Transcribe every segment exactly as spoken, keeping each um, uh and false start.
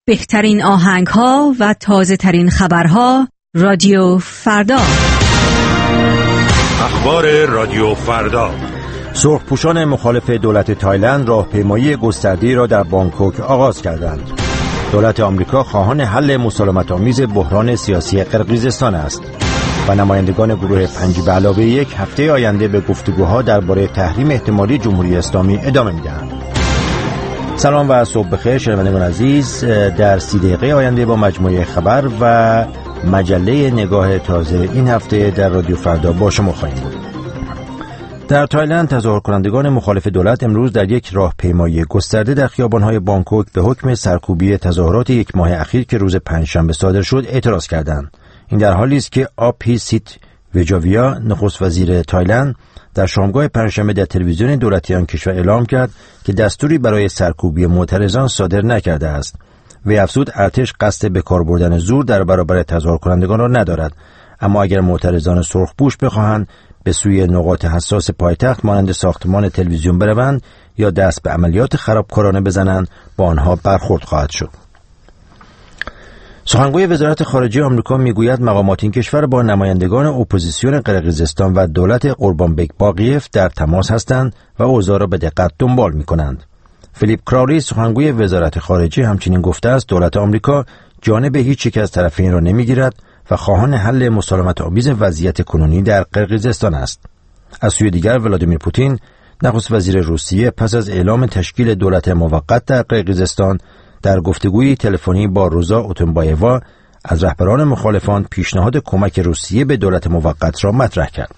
بهترین آهنگ‌ها و تازه‌ترین خبرها رادیو فردا. اخبار رادیو فردا. سرخپوشان مخالف دولت تایلند راهپیمایی گسترده‌ای را در بانکوک آغاز کردند. دولت آمریکا خواهان حل مسالمت‌آمیز بحران سیاسی قرقیزستان است و نمایندگان گروه پنج به علاوه یک هفته آینده به گفتگوها درباره تحریم احتمالی جمهوری اسلامی ادامه می‌دهند. سلام و صبح بخیر شنوندگان عزیز. در سی دقیقه آینده با مجموعه خبر و مجله نگاه تازه این هفته در رادیو فردا با شما خواهیم بود. در تایلند تظاهر کنندگان مخالف دولت امروز در یک راهپیمایی گسترده در خیابان‌های بانکوک به حکم سرکوبی تظاهرات یک ماه اخیر که روز پنجشنبه صادر شد اعتراض کردند. این در حالی است که آپیسیت ویجاویا نخست وزیر تایلند در شامگاه پنجشنبه در تلویزیون دولتی آن کشور اعلام کرد که دستوری برای سرکوبی معترضان صادر نکرده است. وی افزود ارتش قصد به کار بردن زور در برابر تظاهر کنندگان را ندارد، اما اگر معترضان سرخپوش بخواهند به سوی نقاط حساس پایتخت مانند ساختمان تلویزیون بروند یا دست به عملیات خرابکارانه بزنند با آنها برخورد خواهد شد. سخنگوی وزارت خارجه آمریکا میگوید مقامات این کشور با نمایندگان اپوزیسیون قرقیزستان و دولت قوربانبک باقیف در تماس هستند و اوضاع را به دقت دنبال می‌کنند. فیلیپ کراولی سخنگوی وزارت خارجه همچنین گفته است دولت آمریکا جانب هیچ یک از طرفین را نمیگیرد و خواهان حل مسالمت‌آمیز وضعیت کنونی در قرقیزستان است. از سوی دیگر ولادیمیر پوتین نخست وزیر روسیه پس از اعلام تشکیل دولت موقت در قرقیزستان در گفتگوی تلفنی با روزا اوتونبایوا از رهبران مخالفان پیشنهاد کمک روسیه به دولت موقت را مطرح کرد.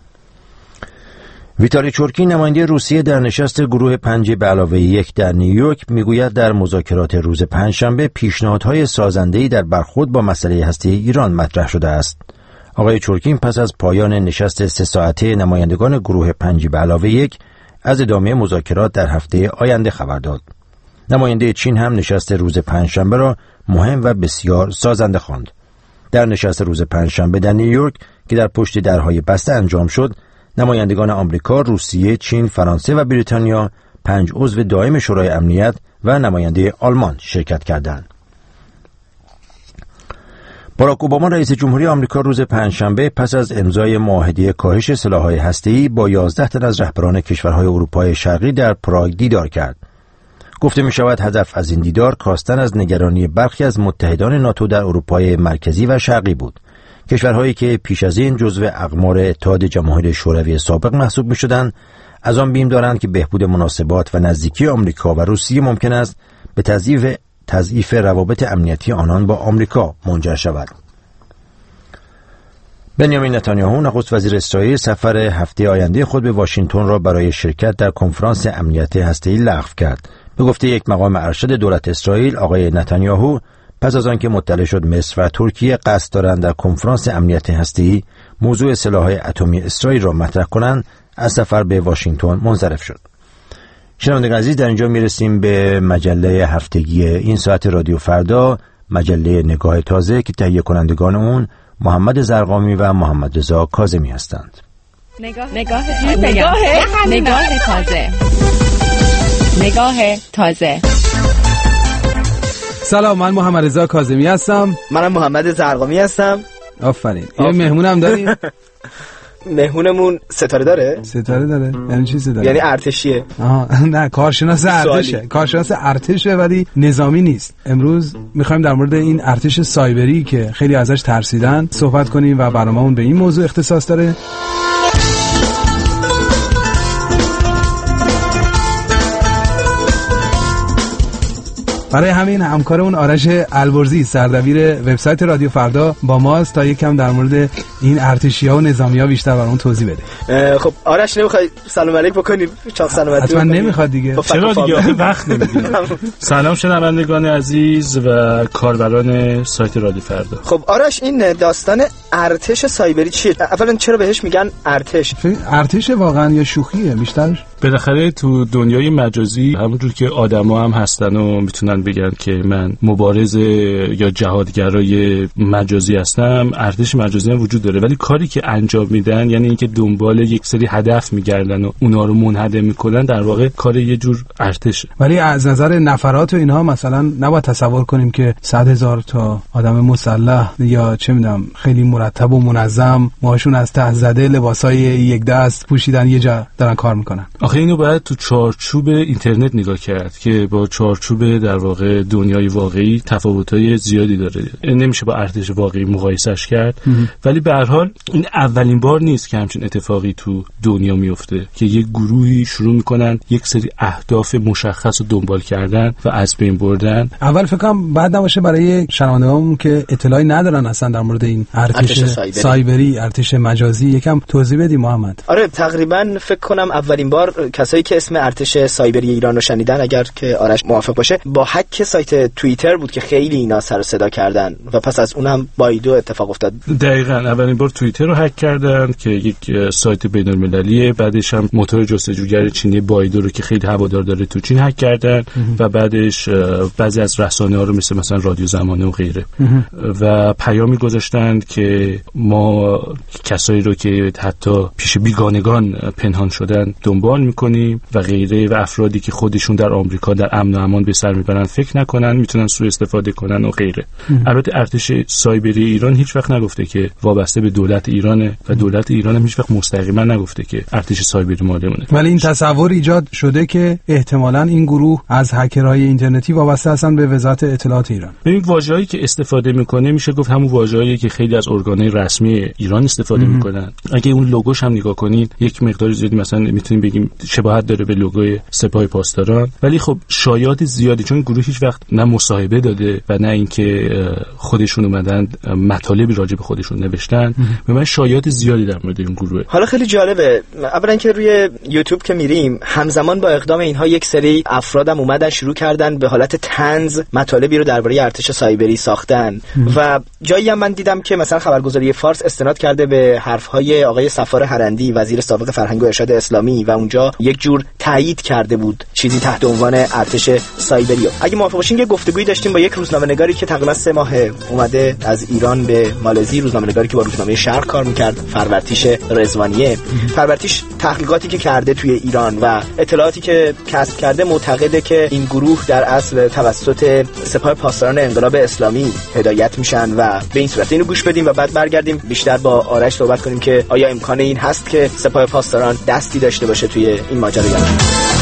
ویتالی چورکی نماینده روسیه در نشست گروه پنج به علاوه یک در نیویورک میگوید در مذاکرات روز پنجشنبه پیشنهادهای سازنده‌ای در برخورد با مسئله هسته ایران مطرح شده است. آقای چورکین پس از پایان نشست سه ساعته نمایندگان گروه پنج به علاوه یک از ادامه مذاکرات در هفته آینده خبر داد. نماینده چین هم نشست روز پنجشنبه را مهم و بسیار سازنده خواند. در نشست روز پنجشنبه در نیویورک که در پشت درهای بسته انجام شد، نمایندگان آمریکا، روسیه، چین، فرانسه و بریتانیا، پنج عضو دائم شورای امنیت و نماینده آلمان شرکت کردند. باراک اوباما رئیس جمهوری آمریکا روز پنجشنبه پس از امضای معاهده کاهش سلاح‌های هسته‌ای با یازده تن از رهبران کشورهای اروپای شرقی در پراگ دیدار کرد. گفته می شود هدف از این دیدار کاستن از نگرانی برخی از متحدان ناتو در اروپای مرکزی و شرقی بود. کشورهایی که پیش از این جزو اقمار اتحاد جماهیر شوروی سابق محسوب می شدند، از آن بیم دارند که بهبود مناسبات و نزدیکی آمریکا و روسیه ممکن است به تضعیف تضعیف روابط امنیتی آنان با آمریکا منجر شود. بنیامین نتانیاهو نخست وزیر اسرائیل سفر هفته آینده خود به واشنگتن را برای شرکت در کنفرانس امنیت هسته‌ای لغو کرد. به گفته یک مقام ارشد دولت اسرائیل، آقای نتانیاهو پس از آنکه مطلع شد مصر و ترکیه قصد دارند در کنفرانس امنیت هسته‌ای موضوع سلاح‌های اتمی اسرائیل را مطرح کنند، از سفر به واشنگتن منصرف شد. شنوندگان عزیز، در اینجا میرسیم به مجله هفتگی این ساعت رادیو فردا، مجله نگاه تازه که تهیه کنندگان اون محمد زرقامی و محمد رضا کاظمی هستند. نگاه نگاه نگاه نگاه تازه نگاه تازه. سلام، من محمد رضا کاظمی هستم. منم محمد زرقامی هستم. آفرین. یه مهمونم داریم؟ مهمونمون ستاره داره؟ ستاره داره؟ یعنی چی ستاره؟ یعنی ارتشیه. آها، نه کارشناس ارتشه. کارشناس ارتشه ولی نظامی نیست. امروز میخوایم در مورد این ارتش سایبری که خیلی ازش ترسیدن صحبت کنیم و برنامه‌مون به این موضوع اختصاص داره. برای همین همکارمون آرش البرزی سردبیر وبسایت رادیو فردا با ماست تا یکم در مورد این ارتشی‌ها و نظامی‌ها بیشتر برامون توضیح بده. خب آرش نمیخوای سلام علیک بکنی؟ چاق سلامتی. حتما نمیخواد دیگه. چرا دیگه وقت نمیگیره. سلام شنوندگان عزیز و کاربران سایت رادیو فردا. خب آرش این داستان ارتش سایبری چیه؟ اولا چرا بهش میگن ارتش؟ ارتش واقعا یا شوخیه بیشترش؟ بالاخره تو دنیای مجازی همونجور که آدما هم هستن و میتونن بگن که من مبارز یا جهادگرای مجازی هستم، ارتش مجازی هم وجود داره، ولی کاری که انجام میدن یعنی اینکه دنبال یک سری هدف میگردن و اونا رو منهدم میکنن، در واقع کار یه جور ارتشه. ولی از نظر نفرات و اینها مثلا نباید تصور کنیم که صد هزار تا آدم مسلح یا چه میدونم خیلی مرتب و منظم ماشون از ته زده لباسای یک دست پوشیدن یه جا دارن کار میکنن. آخه اینو باید تو چارچوب اینترنت نگاه کرد که با چارچوب در واقع دنیای واقعی تفاوت‌های زیادی داره، نمیشه با ارتش واقعی مقایسش کرد. ولی به هر حال این اولین بار نیست که همچین اتفاقی تو دنیا میفته که یک گروهی شروع میکنن یک سری اهداف مشخص رو دنبال کردن و از بین بردن. اول فکر کنم بعد نباشه برای شنوندگان که اطلاعی ندارن اصلا در مورد این ارتش, ارتش سایبری. سایبری ارتش مجازی یکم توضیح بدی محمد. آره تقریبا فکر کنم اولین بار کسایی که اسم ارتش سایبری ایران رو شنیدن، اگر که آرش موافق باشه، با هک سایت توییتر بود که خیلی اینا سر و صدا کردن و پس از اونم بایدو اتفاق افتاد. دقیقاً اولین بار توییتر رو هک کردن که یک سایت بین‌المللیه، بعدش هم موتور جستجوگر چینی بایدو رو که خیلی هوادار داره تو چین هک کردن و بعدش بعضی از رسانه‌ها رو مثل مثلا رادیو زمانه و غیره و پیامی گذاشتند که ما کسایی رو که حتی پیش بیگانگان پنهان شدن دنبال میکنیم و غیره و افرادی که خودشون در آمریکا در امن و امان به سر میبرن فکر نکنن میتونن سوء استفاده کنن و غیره. البته ارتش سایبری ایران هیچ وقت نگفته که وابسته به دولت ایرانه و دولت ایران هم هیچ وقت مستقیما نگفته که ارتش سایبری مالمونه. ولی این تصور ایجاد شده که احتمالاً این گروه از هکرهای اینترنتی وابسته هستن به وزارت اطلاعات ایران. ببین واژه‌ای که استفاده میکنه میشه گفت همون واژه‌ای که خیلی از ارگان‌های رسمی ایران استفاده ام. میکنن. اگه اون لوگوش هم نگاه کنید یک مقدار زیادی مثلا میتونیم بگیم شباهت داره به لوگوی سپاه پاسداران، ولی خب شایعات زیادی، چون گروه هیچ وقت نه مصاحبه داده و نه اینکه خودشون اومدن مطالبی راجع به خودشون نوشتن، به من شایعات زیادی در مورد این گروه. حالا خیلی جالبه، اولا که روی یوتیوب که میریم همزمان با اقدام اینها یک سری افرادم اومدن شروع کردن به حالت طنز مطالبی رو درباره ارتش سایبری ساختن و جایی هم من دیدم که مثلا خبرگزاری فارس استناد کرده به حرفهای آقای صفار هرندی وزیر سابق فرهنگ و ارشاد اسلامی و اونجا یک جور تایید کرده بود چیزی تحت عنوان ارتش سایبری. اگه موافق باشین یه گفتگویی داشتیم با یک روزنامه‌نگاری که تقریبا سه ماه اومده از ایران به مالزی، روزنامه‌نگاری که با روزنامه شرق کار می‌کرد، فرورتیش رضوانیه. فرورتیش تحقیقاتی که کرده توی ایران و اطلاعاتی که کسب کرده معتقده که این گروه در اصل توسط سپاه پاسداران انقلاب اسلامی هدایت میشن و به این صورت اینو گوش بدیم و بعد برگردیم بیشتر با آرش صحبت کنیم که آیا امکان این هست که سپاه پاسداران دستی داشته باشه توی این ماجرا یا نه.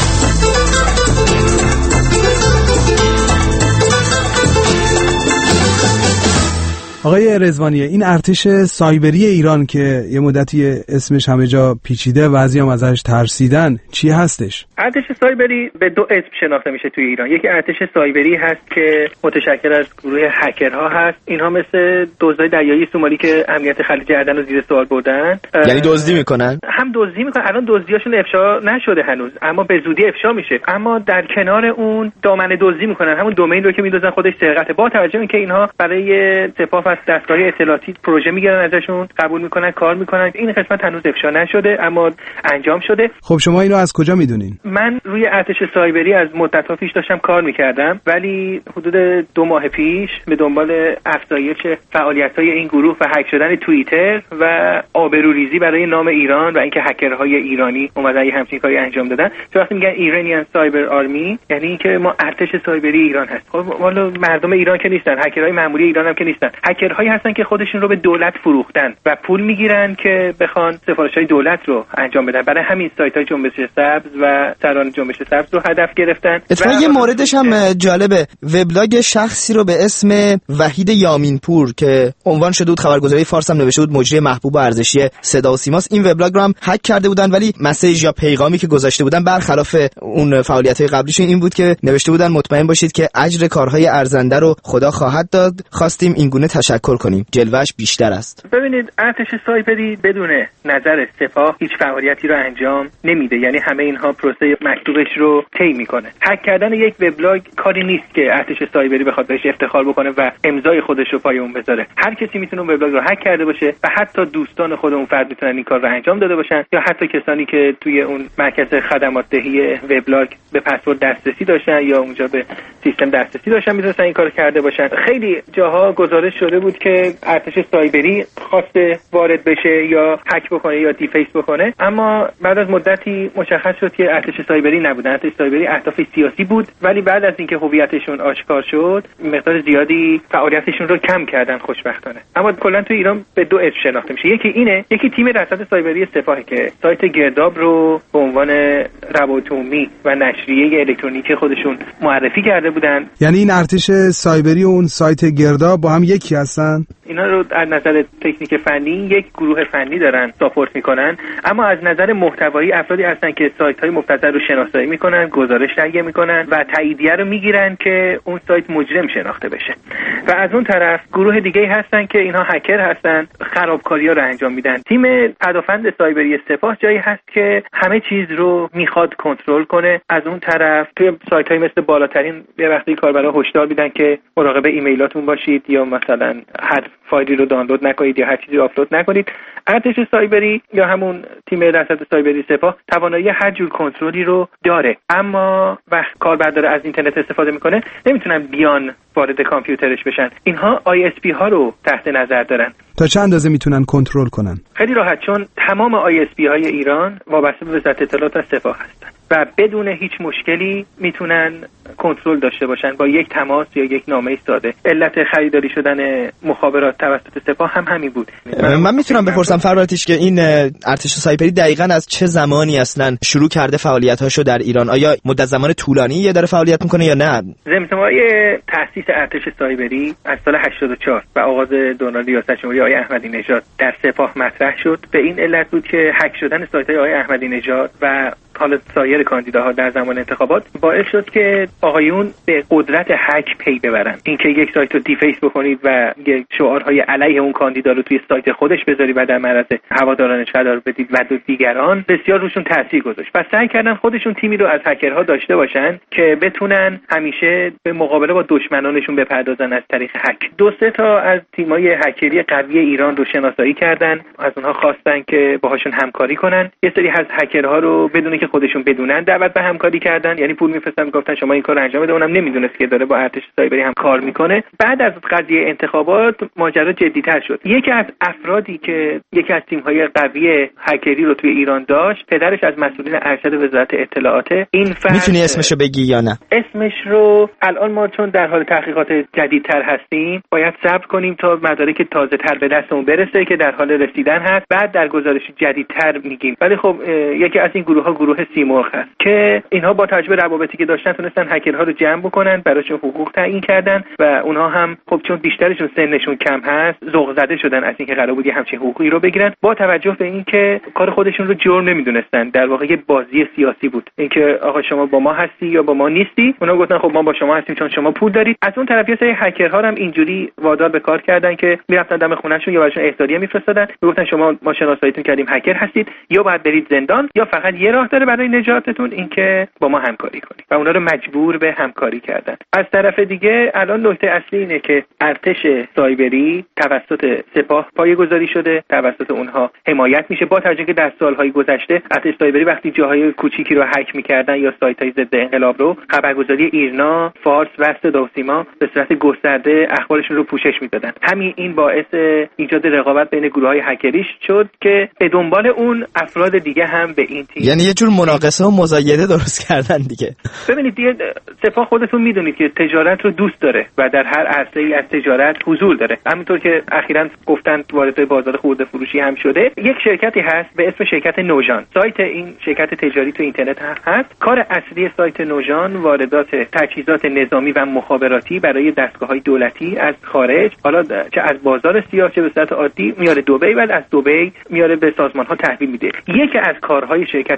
آقای رضوانیه، این ارتش سایبری ایران که یه مدتی اسمش همه جا پیچیده، بعضی هم ازش ترسیدن، چی هستش؟ ارتش سایبری به دو اسم شناخته میشه توی ایران. یکی ارتش سایبری هست که متشکل از گروه هکرها هست. اینها مثل دزدای دریایی سومالی که امنیت خلیج اردن رو زیر سوال بردن. یعنی دزدی میکنن؟ هم دزدی میکنن. الان دزدیاشون افشا نشده هنوز، اما به زودی افشا میشه. اما در کنار اون دامن دزدی میکنن، همون دومین رو که میدوزن خودش سرقته. با توجه اینکه اینها برای سپاه دستگاه اطلاعاتی پروژه میگیرن ازشون، قبول میکنن، کار میکنن. این قسمت هنوز افشا نشده اما انجام شده. خب شما اینو از کجا میدونین؟ من روی ارتش سایبری از مدت‌ها پیش داشتم کار میکردم، ولی حدود دو ماه پیش به دنبال افزایش فعالیت‌های این گروه و هک شدن توییتر و آبروریزی برای نام ایران و اینکه هکرهای ایرانی اومدن یه همچین کاری انجام دادن. تو وقتی میگن ایرانیان سایبر آرمی یعنی اینکه ما ارتش سایبری ایران هست. خب والا مردم ایران که نیستن، هکرهای معمولی ایران هم که نیستن. هکرهایی هستن که خودشون رو به دولت فروختن و پول میگیرن که بخوان سفارش‌های دولت رو انجام بدن. برای همین سایت‌های جنبش سبز و سران جنبش سبز رو هدف گرفتن. اتفاقا یه موردش هم جالبه، وبلاگ شخصی رو به اسم وحید یامینپور که عنوان شده بود خبرگزاری فارس هم نوشته بود مجری محبوب و ارزشی صدا و سیماست، این وبلاگ رو هم هک کرده بودن، ولی مسیج یا پیغامی که گذاشته بودن برخلاف اون فعالیت‌های قبلیشون این بود که نوشته بودن مطمئن باشید که اجر کارهای ارزنده رو خدا خواهد داد. خواستیم این گونه تشکر تشکر کنیم. جلوه‌اش بیشتر است. ببینید ارتش سایبری بدون نظر سپاه هیچ فعالیتی رو انجام نمیده، یعنی همه اینها پروسه مکتوبش رو طی میکنه. هک کردن یک وبلاگ کاری نیست که ارتش سایبری بخواد بهش افتخار بکنه و امضای خودش رو پای اون بذاره. هر کسی میتونه اون وبلاگ رو هک کرده باشه و حتی دوستان خود اون فرد میتونن این کار رو انجام داده باشن، یا حتی کسانی که توی اون مرکز خدمات دهی وبلاگ به پسورد دسترسی داشتن یا اونجا به سیستم دسترسی داشتن میتونن این کارو کرده باشن. خیلی جاها گزارش شده بود که ارتش سایبری خواسته وارد بشه یا هک بکنه یا دیفیس بکنه، اما بعد از مدتی مشخص شد که ارتش سایبری نبودن. ارتش سایبری اهداف سیاسی بود، ولی بعد از اینکه هویتشون آشکار شد مقدار زیادی فعالیتشون رو کم کردن خوشبختانه. اما کلا تو ایران به دو اسم شناخته میشه، یکی اینه، یکی تیم رصد سایبری سپاه که سایت گرداب رو به عنوان روابط عمومی و نشریه الکترونیکی خودشون معرفی کرده بودن. یعنی این ارتش سایبری و اون سایت گرداب با هم یکی هستن؟ اینا رو از نظر تکنیک فنی یک گروه فنی دارن ساپورت میکنن، اما از نظر محتوایی افرادی هستن که سایت های مبتذل رو شناسایی میکنن، گزارش تهیه میکنن و تاییدیه رو میگیرن که اون سایت مجرم شناخته بشه. و از اون طرف گروه دیگه هستن که اینها هکر هستن، خرابکاری‌ها رو انجام میدن. تیم پدافند سایبری سپاه جایی هست که همه چیز رو میخواد کنترل کنه. از اون طرف توی سایت های مثل بالاترین یه وقتی کاربرا هشدار میدن که مراقب ایمیلاتون باشید یا مثلا هر فایلی رو دانلود نکنید یا هر چیزی رو آپلود نکنید. ارتش سایبری یا همون تیم رصد سایبری سپاه توانایی هر جور کنترلی رو داره، اما وقت کاربر داره از اینترنت استفاده میکنه نمیتونن بیان وارد کامپیوترش بشن. اینها آی اس پی ها رو تحت نظر دارن. تا چند اندازه میتونن کنترل کنن؟ خیلی راحت، چون تمام آی اس پی های ایران وابسته به وزارت اطلاعات و سپاه هستن و بدون هیچ مشکلی میتونن کنترل داشته باشن با یک تماس یا یک نامه ساده. علت خریداری شدن مخابرات توسط سپاه هم همین بود. من میتونم بپرسم فرمانتیش که این ارتش سایبری دقیقاً از چه زمانی اصلا شروع کرده فعالیت‌هاشو در ایران؟ آیا مدت زمان طولانی داره فعالیت میکنه یا نه؟ زمزمه‌های تأسیس ارتش سایبری از سال هشتاد و چهار و آغاز دوران ریاست جمهوری آقای احمدی نژاد در سپاه مطرح شد. به این علت بود که هک شدن سایت‌های آقای احمدی نژاد و حالا سایر کاندیداها در زمان انتخابات باعث شد که آقایون به قدرت هک پی ببرن. اینکه یک سایت رو دیفیس بکنید و یک شعارهای علیه اون کاندیدا رو توی سایت خودش بذاری و در معرض هوادارانش قرار بدید و دیگران، بسیار روشون تاثیر گذاشت و سعی کردن خودشون تیمی رو از هکرها داشته باشن که بتونن همیشه به مقابله با دشمنانشون بپردازن از طریق هک. دو سه تا از تیم‌های هکری قوی ایران رو شناسایی کردن، از اونها خواستن که باهاشون همکاری کنن. یه سری از هکرها رو بدون که خودشون بدونن دعوت به همکاری کردن، یعنی پول می‌فرستن گفتن شما این کارو انجام بده. اونم نمیدونست که داره با ارتش سایبری هم کار میکنه. بعد از قضیه انتخابات ماجرا جدی‌تر شد. یکی از افرادی که یکی از تیم‌های قوی هکری رو توی ایران داشت، پدرش از مسئولین ارشد وزارت اطلاعات. این فرد میتونی اسمشو بگی یا نه؟ اسمش رو الان ما چون در حال تحقیقات جدیدتر هستیم باید صبر کنیم تا مدارک تازه‌تر به دستمون برسه که در حال رسیدن هست، بعد در گزارش جدیدتر میگیم. ولی خب یکی از این گروه‌ها گروه سیمرغ هست که اینها با توجه به روابطی که داشتن تونستن هکرها رو جمع بکنن، براشون حقوق تعیین کردن و اونها هم خب چون بیشترشون سنشون کم هست ذوق زده شدن از اینکه قرار بود همچین حقوقی رو بگیرن، با توجه به اینکه کار خودشون رو جرم نمیدونستن. در واقع یه بازی سیاسی بود، اینکه آقا شما با ما هستی یا با ما نیستی. اونا گفتن خب ما با شما هستیم چون شما پول دارید. از اون طرف یه سری هکرها هم اینجوری وادار به کار کردن که میرفتن دم خونه‌شون یا براشون احضاریه میفرستادن، میگفتن شما ما شناساییتون کردیم هکر هستید، یا باید برید زندان یا فقط یه راه داره برای نجاتتون، اینکه با ما همکاری کنید و اونا رو مجبور به همکاری کردن. از طرف دیگه الان نکته اصلی اینه که ارتش سایبری توسط سپاه پایه‌گذاری شده، توسط اونها حمایت میشه، با توجه که در سالهای گذشته ارتش سایبری وقتی جاهای کوچیکی رو هک میکردن یا سایت‌های ضد انقلاب رو، خبرگزاری ایرنا، فارس و صدا و سیما به صورت گسترده اخبارشون رو پوشش میدادن. همین این باعث ایجاد رقابت بین گروه‌های هکریش شد که به دنبال اون افراد دیگه هم به این تیم، یعنی یه جور مناقصه و مزایده درست کردن دیگه. ببینید دیگه سپاه خودتون میدونید که تجارت رو دوست داره و در هر عرصه‌ای از تجارت حضور داره. همینطور که اخیراً گفتن وارد بازار خرده فروشی هم شده. یک شرکتی هست به اسم شرکت نوژان. سایت این شرکت تجاری تو اینترنت هست. کار اصلی سایت نوژان واردات تجهیزات نظامی و مخابراتی برای دستگاه‌های دولتی از خارج، حالا چه از بازار سیاه چه به صورت عادی، میاره دبی، بعد از دبی میاره به سازمان‌ها تحویل میده. یکی از کارهای شرکت نوژان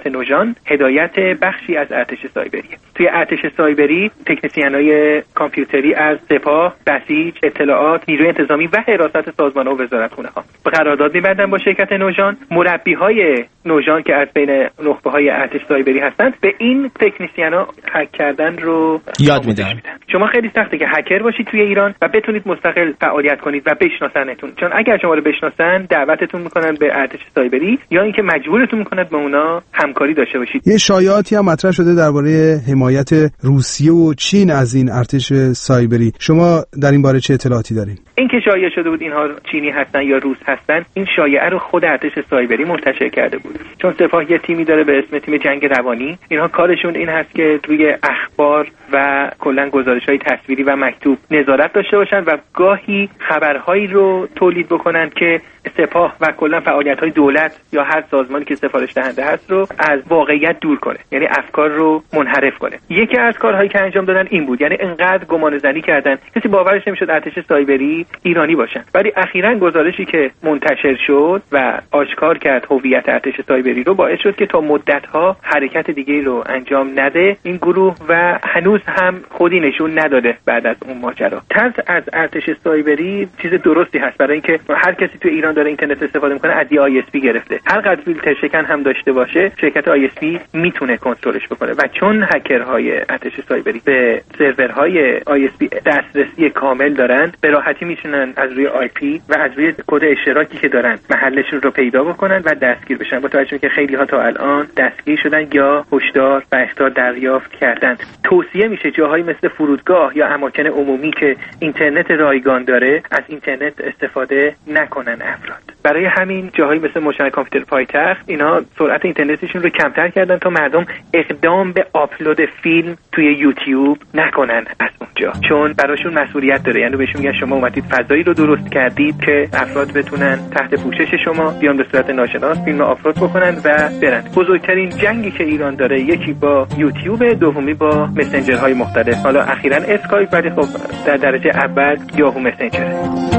ایران هدایت بخشی از ارتش سایبری. توی ارتش سایبری تکنسین‌های کامپیوتری از سپاه، بسیج، اطلاعات، نیروی انتظامی و حراست سازمان‌ها و وزارتخونه‌ها به قرارداد می‌بندن با شرکت نوژان. مربی‌های نوژان که از بین نخبه‌های ارتش سایبری هستند به این تکنسین‌ها هک کردن رو یاد میدن. شما خیلی سخته که هکر باشید توی ایران و بتونید مستقل فعالیت کنید و بشناسنتون، چون اگر شما رو بشناسن دعوتتون میکنن به ارتش سایبری یا اینکه مجبورتون میکنن با اونا همکاری داشته باشید. یه شایعاتی هم مطرح شده درباره حمایت روسیه و چین از این ارتش سایبری. شما در این باره چه اطلاعاتی دارین؟ این که شایعه شده بود اینها چینی هستن یا روس هستن، این شایعه رو خود ارتش سایبری منتشر کرده بود، چون سپاه یه تیمی داره به اسم تیم جنگ روانی. اینها کارشون این هست که روی اخبار و کلا گزارش‌های تصویری و مکتوب نظارت داشته باشن و گاهی خبرهایی رو تولید بکنن که سپاه و کلا فعالیت‌های دولت یا هر سازمانی که سفارش دهنده هست رو از واقعیت دور کنه، یعنی افکار رو منحرف کنه. یکی از کارهایی که انجام دادن این بود، یعنی انقدر گمانه‌زنی کردن کسی باورش نمی‌شد ارتش سایبری ایرانی باشن. ولی اخیراً گزارشی که منتشر شد و آشکار کرد هویت ارتش سایبری رو، باعث شد که تا مدت‌ها حرکت دیگه‌ای رو انجام نده این گروه و هنوز هم خودی نشون نداده بعد از اون ماجرا. ترس از ارتش سایبری چیز درستی هست، برای اینکه هر کسی تو ایران داره اینترنت استفاده میکنه از دی آی اس پی گرفته، هر قدر فیلتر شکن هم داشته باشه شرکت آی اس پی میتونه کنترلش بکنه و چون هکرهای ارتش سایبری به سرورهای آی اس پی دسترسی کامل دارن، به راحتی میتونن از روی آی پی و از روی کد اشتراکی که دارن محلشون رو پیدا بکنن و دستگیر بشن. با توجه که خیلی ها تا الان دستگیر شدن یا هشدار و اخطار دریافت کردن. توصیه میشه جاهایی مثل فرودگاه یا اماکن عمومی که اینترنت رایگان داره از اینترنت استفاده نکنن افراد. برای همین جاهایی مثل مجتمع کامپیوتر پایتخت اینا سرعت اینترنتشون رو کمتر کردن تا مردم اقدام به آپلود فیلم توی یوتیوب نکنن از اونجا، چون براشون مسئولیت داره. یعنی بهشون میگن شما اومدید فضایی رو درست کردید که افراد بتونن تحت پوشش شما بیان به صورت ناشناس فیلم آپلود بکنن و برن. بزرگترین جنگی که ایران داره یکی با یوتیوب، دومی با مسنجرهای مختلف. حالا اخیراً اسکایپ، ولی خب در درجه اول یاهو مسنجر.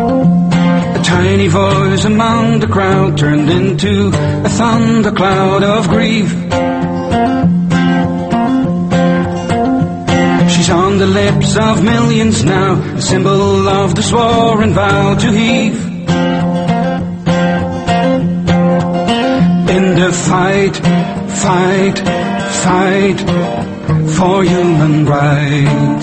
A tiny voice among the crowd turned into a thundercloud of grief. She's on the lips of millions now, a symbol of the sworn vow to heave. In the fight, fight, fight for human rights.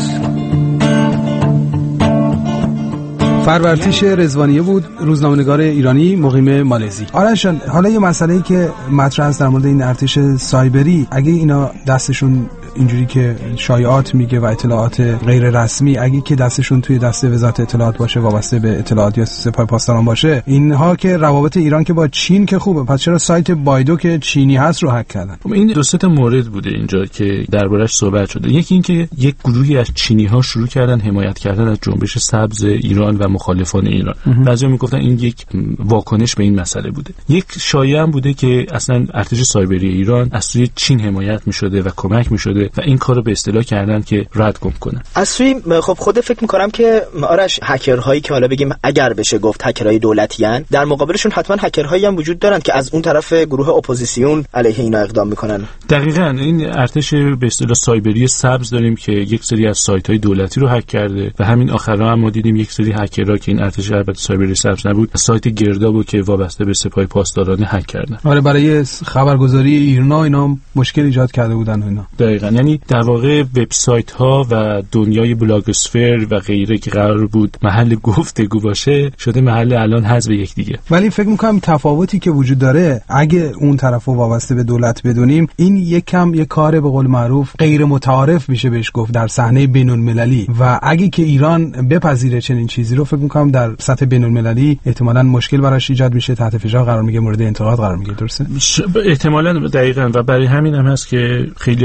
فرورتیش رضوانیه بود، روزنامه‌نگار ایرانی مقیم مالزی. آرش جان، حالا یه مسئله‌ای که مطرح است در مورد این ارتش سایبری، اگه اینا دستشون اینجوری که شایعات میگه و اطلاعات غیر رسمی، اگه که دستشون توی دسته وزارت اطلاعات باشه، وابسته به اطلاعات یا سپاه پاسداران باشه، اینها که روابط ایران که با چین که خوبه، پس چرا سایت بایدو که چینی هست رو هک کردن؟ این دو سه تا مورد بوده اینجا که دربارش صحبت شده. یکی این که یک گروهی از چینی‌ها شروع کردن حمایت کردن از جنبش سبز ایران و مخالفان ایران. بعضیا میگفتن این یک واکنش به این مسئله بوده. یک شایعه هم بوده که اصلا ارتش سایبری ایران از سوی چین حمایت می‌شده و کمک می‌شده و این کارو به اصطلاح کردن که ردگم کنن. از سوی خب خود فکر می‌کنم که آرش هکرهایی که حالا بگیم اگر بشه گفت هکرهای دولتیان، در مقابلشون حتما هکرهایی هم وجود دارن که از اون طرف گروه اپوزیسیون علیه اینا اقدام می‌کنن. دقیقاً این ارتش به اصطلاح سایبری سبز داریم که یک سری از سایت‌های دولتی رو هک کرده و همین آخرا هم ما دیدیم یک سری هکرها که این ارتش البته سایبری سبز نبود، سایت گردابو که وابسته به سپاه پاسداران هک کردن. آره، برای خبرگزاری ایرنا اینا مشکل ایجاد کرده بودن اینا. دقیقاً، یعنی در واقع وبسایت‌ها و دنیای بلاگسفر و غیره که قرار بود محل گفتگو باشه شده محل الان حذف یکدیگه. ولی فکر می‌کنم تفاوتی که وجود داره، اگه اون طرفو وابسته به دولت بدونیم، این یک کم یک کار به قول معروف غیر متعارف میشه بهش گفت در صحنه بین‌المللی و اگه که ایران بپذیره چنین چیزی رو، فکر می‌کنم در سطح بین‌المللی احتمالاً مشکل براش ایجاد میشه، تحت فشار قرار میگیره، مورد انتقاد قرار میگیره. درسته؟ احتمالاً دقیقاً، و برای همین هم هست که خیلی‌ها میگن که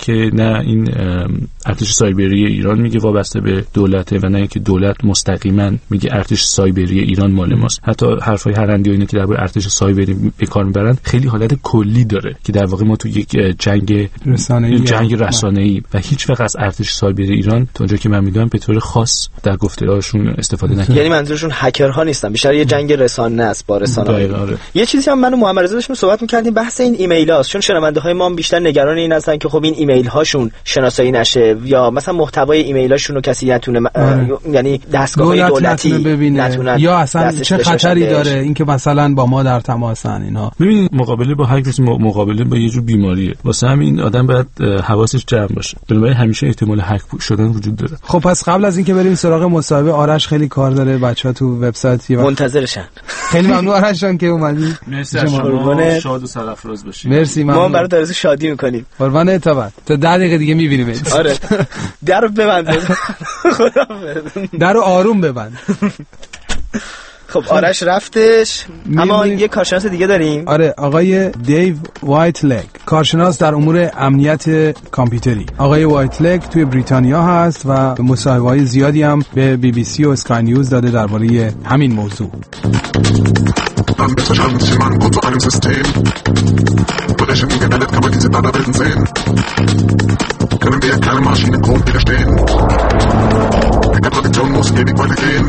که نه این ارتش سایبری ایران میگه وابسته به دولته و نه اینکه دولت مستقیما میگه ارتش سایبری ایران مال ماست. حتی حرفای هرندی و اینا که درباره ارتش سایبری به کار میبرن خیلی حالت کلی داره که در واقع ما تو یک جنگ رسانه‌ای جنگ رسانه‌ای و هیچ وقت از ارتش سایبری ایران تا اونجا که من میدونم به طور خاص در گفتارشون استفاده نکردن. یعنی منظورشون هکرها نیستن، بیشتر یه جنگ رسانه است با رسانه‌ای. یه چیزی هم من و محمد رضا داشتیم صحبت می‌کردیم بحث این ایمیل‌هاست، چون شنونده‌های ما هم بیشتر نگران این هستن که خب این ایمیل هاشون شناسایی نشه یا مثلا محتوای ایمیل هاشون رو کسی نتونه یعنی دستگاه‌های دولتی ببینه یا اصلا چه خطری داره اینکه مثلا با ما در تماسن اینا. ببین مقابله با هر کسی مقابله با یه جور بیماریه، واسه همین آدم باید حواسش جمع باشه. بنابراین همیشه احتمال هک شدن وجود داره. خب پس قبل از اینکه بریم سراغ مصاحبه آرش خیلی کار داره، بچه‌ها تو وبسایت منتظرشن. خیلی ممنون آرش جان که اومدی. مرسی شما، شاد و سرافراز باشید. مرسی، ما برات آرزوی شادی می‌کنیم. قربان اتابت. تا ده دقیقه دیگه می‌بینیم. آره. درو ببند. درو آروم ببند. خب آرش رفتش، اما یه کارشناس دیگه داریم. آره، آقای دیو وایت لگ، کارشناس در امور امنیت کامپیوتری. آقای وایت لگ توی بریتانیا هست و مصاحبه‌های زیادی هم به بی بی سی و اسکای نیوز داده درباره همین موضوع. Dann bitte schauen Sie mal kurz zu einem System. Brechen im Internet kann man diese Datenwelten sehen. Können wir keinem Maschinencode widerstehen. Die Produktion muss ewig weitergehen.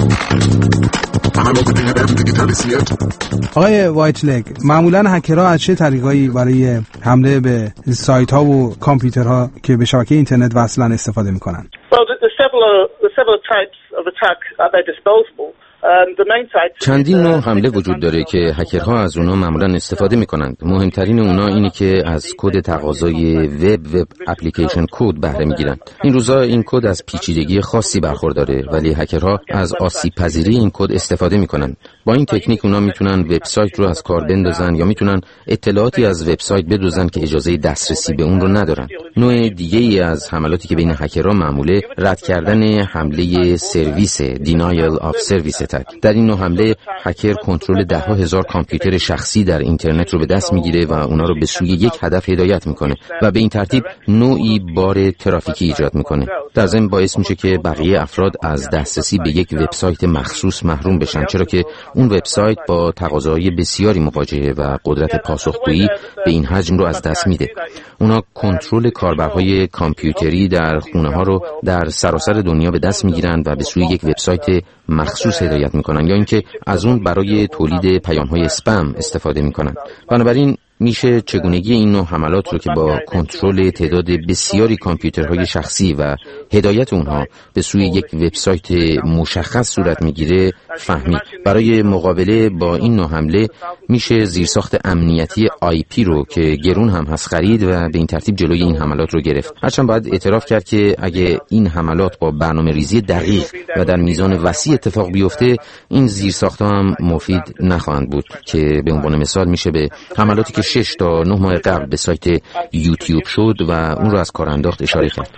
Analoge Dinge werden digitalisiert. آقای وایت لگ، معمولاً هکرها از چه طریقایی برای حمله به سایت ها و کامپیوترها که به شبکه اینترنت وصلن استفاده میکنن؟ Well, the, the several the several types of attack at their disposal. چندین نوع حمله وجود داره که هکرها از اونا معمولا استفاده میکنند. مهمترین اونا اینه که از کد تقاضای وب وب اپلیکیشن کد بهره میگیرن. این روزا این کد از پیچیدگی خاصی برخورداره، ولی هکرها از آسیب پذیری این کد استفاده میکنن. با این تکنیک اونا میتونن وبسایت رو از کار بندازن یا میتونن اطلاعاتی از وبسایت بدزدن که اجازه دسترسی به اون رو ندارن. نوع دیگه ای از حملاتی که بین هکرها معموله رد کردن حمله سرویس denial of service. در این نوع حمله هکر کنترل ده ها هزار کامپیوتر شخصی در اینترنت رو به دست میگیره و اونا رو به سوی یک هدف هدایت میکنه و به این ترتیب نوعی بار ترافیکی ایجاد میکنه. در ضمن باعث میشه که بقیه افراد از دسترسی به یک وبسایت مخصوص محروم بشن، چرا که اون وبسایت با تقاضاهای بسیاری مواجهه و قدرت پاسخگویی به این حجم رو از دست میده. اونا کنترل کاربرهای کامپیوتری در خونه ها رو در سراسر دنیا به دست میگیرن و به سوی یک وبسایت مخصوص هدایت میکنن یا اینکه از اون برای tolید پیام‌های اسپم استفاده میکنن. بنابراین میشه چگونگی این نوع حملات رو که با کنترل تعداد بسیاری کامپیوترهای شخصی و هدایت اونها به سوی یک وبسایت مشخص صورت میگیره فهمید. برای مقابله با این نوع حمله میشه زیرساخت امنیتی آی پی رو که گرون هم هست خرید و به این ترتیب جلوی این حملات رو گرفت. هرچند باید اعتراف کرد که اگه این حملات با برنامه‌ریزی دقیق و در میزان وسیع اتفاق بیفته، این زیرساخت‌ها هم مفید نخواهند بود، که به عنوان مثال میشه به حملاتی که شش تا نه ماه قبل به سایت یوتیوب شد و اون رو از کار انداخت اشاره کرد.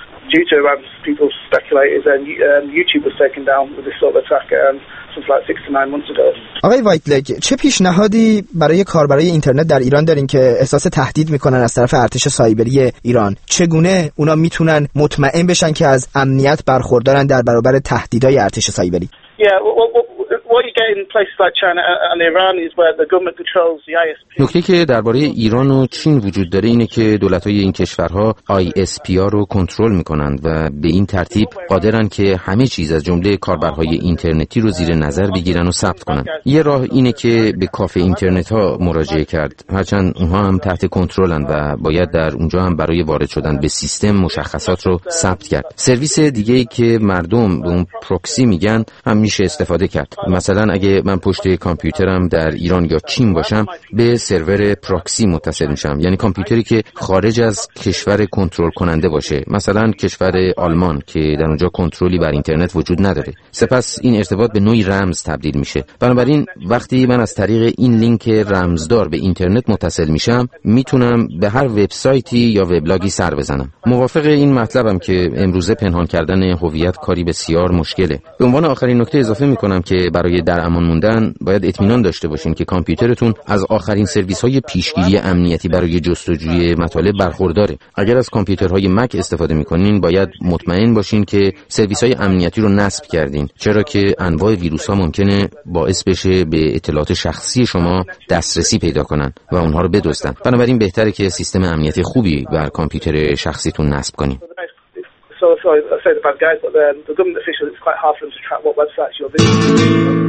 آقای وایت لگ، چه پیشنهادی برای کاربرای اینترنت در ایران دارین که احساس تهدید میکنن از طرف ارتش سایبری ایران؟ چگونه اونا میتونن مطمئن بشن که از امنیت برخوردارن در برابر تهدیدهای ارتش سایبری؟ نکته که درباره ایران و چین وجود داره اینه که دولت‌های این کشورها آی اس پی ها رو کنترل میکنند و به این ترتیب قادرن که همه چیز از جمله کاربرهای اینترنتی رو زیر نظر بگیرن و ثبت کنن. یه راه اینه که به کافه اینترنت ها مراجعه کرد، هرچند اونها هم تحت کنترلن و باید در اونجا هم برای وارد شدن به سیستم مشخصات رو ثبت کرد. سرویس دیگه‌ای که مردم به اون پروکسی میگن هم میشه استفاده کرد. مثلا اگه من پشت کامپیوترم در ایران یا چین باشم، به سرور پروکسی متصل میشم، یعنی کامپیوتری که خارج از کشور کنترل کننده باشه، مثلا کشور آلمان که در اونجا کنترلی بر اینترنت وجود نداره. سپس این ارتباط به نوعی رمز تبدیل میشه. بنابراین وقتی من از طریق این لینک رمزدار به اینترنت متصل میشم میتونم به هر وبسایتی یا وبلاگی سر بزنم. موافق این مطلبم که امروزه پنهان کردن هویت کاری بسیار مشکله. به عنوان آخرین نکته اضافه میکنم که برای در امان موندن باید اطمینان داشته باشین که کامپیوترتون از آخرین سرویس‌های پیشگیری امنیتی برای جستجوی مطالب برخورداره. اگر از کامپیوترهای مک استفاده میکنین باید مطمئن باشین که سرویس‌های امنیتی رو نصب کردین، چرا که انواع ویروس‌ها ممکنه باعث بشه به اطلاعات شخصی شما دسترسی پیدا کنن و اونها رو بدزدن. بنابراین بهتره که سیستم امنیتی خوبی بر کامپیوتر شخصیتون نصب کنین. So sorry, I say the bad guys, but then the government officials, it's quite hard for them to track what websites you're visiting.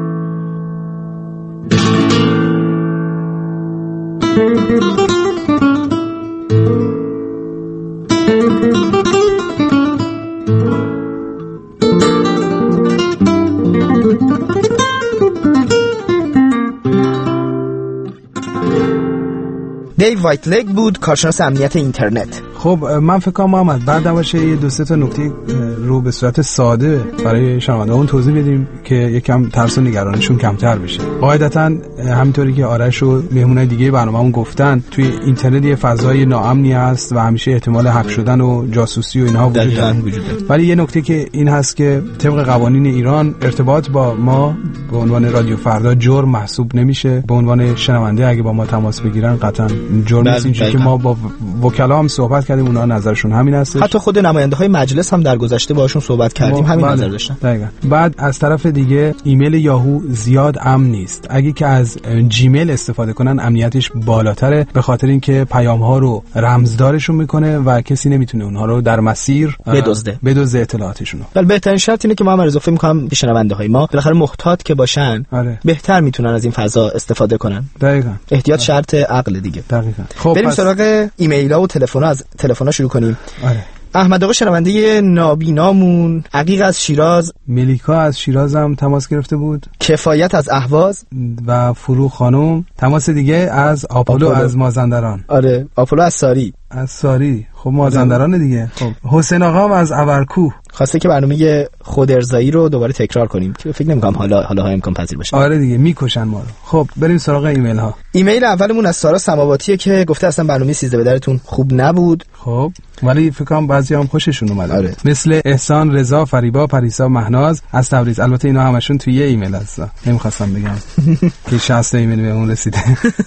دیو وایتلگ بود، کارشناس امنیت اینترنت. خب من فکر کنم محمد بعد باشه یه دو سه تا نکته رو به صورت ساده برای شنوندگان توضیح بدیم که یکم ترس و نگرانیشون کمتر بشه. قاعدتاً همینطوری که آرش و مهمونای دیگه برنامه‌مون گفتن توی اینترنت یه فضای ناامنی هست و همیشه احتمال هک شدن و جاسوسی و اینها وجود داره. ولی یه نکته که این هست که طبق قوانین ایران ارتباط با ما به عنوان رادیو فردا جرم محسوب نمیشه. به عنوان شنونده اگه با ما تماس بگیرن قطعاً جرم نیست، چون که ما با وکلا هم صحبت کردیم، اونا نظرشون همین هست. حتی خود نماینده‌های مجلس هم در گذشته باهاشون صحبت کردیم، همین بله. نظر داشتن. دقیقاً. بعد از طرف دیگه ایمیل یاهو زیاد امن نیست. اگه که از جیمیل استفاده کنن امنیتش بالاتره، به خاطر اینکه پیام‌ها رو رمزدارشون میکنه و کسی نمیتونه اونها رو در مسیر بدزده بدزده اطلاعاتشون. ولی بهترین شرط اینه که ما هم اضافه می‌کنم به شنونده‌های ما بالاخره محتاط که باشن آره. بهتر میتونن از این فضا استفاده کنن. دقیقاً. احتیاط شرط عقل دیگه. دقیقاً. خب بریم پس... سراغ ایمیل‌ها و تلفن‌ها. از تلفن‌ها شروع کنیم. آره. احمد آقا شنونده نابینامون، عقیق از شیراز، ملیکا از شیراز هم تماس گرفته بود، کفایت از اهواز و فروغ خانم. تماس دیگه از آپولو, آپولو. از مازندران. آره آپولو از ساری. از ساری. خب مازندران دیگه. خب حسین آقا هم از ابرکوه خواسته که برنامه خود ارضایی رو دوباره تکرار کنیم که فکر نمی‌کنم حالا حالا ها امکان پذیر باشه. آره دیگه میکشن ما رو. خب بریم سراغ ایمیل ها. ایمیل اولمون از سارا سماواتیه که گفته اصلا برنامه سیزده به درتون خوب نبود. خب ولی فکر کنم بعضیام خوششون اومد. آره. مثل احسان، رضا، فریبا، پریسا، مهناز از تبریز. البته اینا همشون توی یه ایمیل هستن. نمی‌خواستم بگم که شصت ایمیل بهمون رسیده.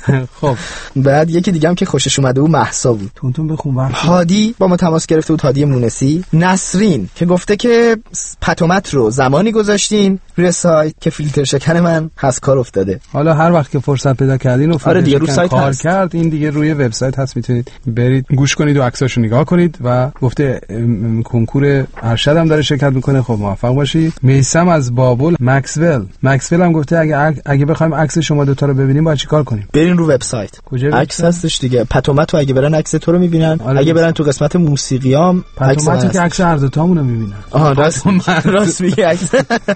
خب بعد یکی دیگه هم که خوشش اومده بود مهسا بود. تونتون بخون برام. هادی با ما تماس گرفته بود، هادی مونسی. نسرین که گفته که پتومت رو زمانی گذاشتین روی سایت که فیلتر شکن من هست کار افتاده. حالا هر وقت که فرصت پیدا کردین و آره دیگه رو سایت کار هست. کرد این دیگه روی وبسایت هست، میتونید برید گوش کنید و عکساشو نگاه کنید. و گفته کنکور ارشد هم داره شرکت میکنه. خب موفق باشی. میثم از بابل. مکسول مکسول هم گفته اگه اگه بخوایم عکس شما دو تا رو ببینیم باید چیکار کنیم؟ برین رو وبسایت. کجا عکس هستش دیگه. پتومت رو اگه برن عکس تو رو میبینن. آره اگه برن تو قسمت موسیقیام پتومت که عکس هر دو تامون رو میبینن. آها راست راست میگه عکس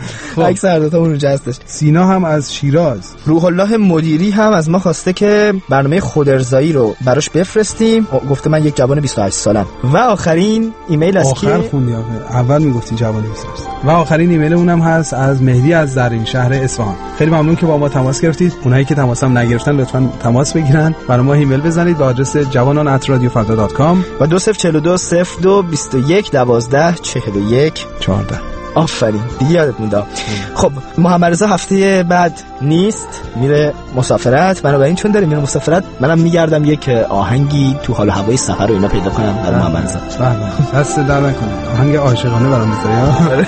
عکس هر دو تامون اونجا هستش. سینا هم از شیراز. روح الله مدیری هم از ما خواسته که برنامه خود ارضایی رو براش بفرستیم. گفته من یک جوان بیست و هشت سالم. و آخرین ایمیل از کی؟ آخر خوندی آخر. اول میگفتی جوان بیست و هشت. و آخرین ایمیل اونم هست از مهدی از زرین شهر اصفهان. خیلی ممنون که با ما تماس گرفتید. اونایی که تماس هم نگرفتن لطفاً تماس بگیرن. برای ما ایمیل بزنید به آدرس جوانان ات رادیو فردا دات کام و دو صفر چهل و دو صفر دو بیست و یک دوازده چهل و یک چهارده. آفرین دیگه یادت مونده. خب محمد رضا هفته بعد نیست، میره مسافرت. بنابراین چون داره میره مسافرت منم میگردم یک آهنگی تو حال و هوای سفر رو اینا پیدا کنم برای محمد رضا. بله دست در نکنه. آهنگ عاشقانه برام میذاری.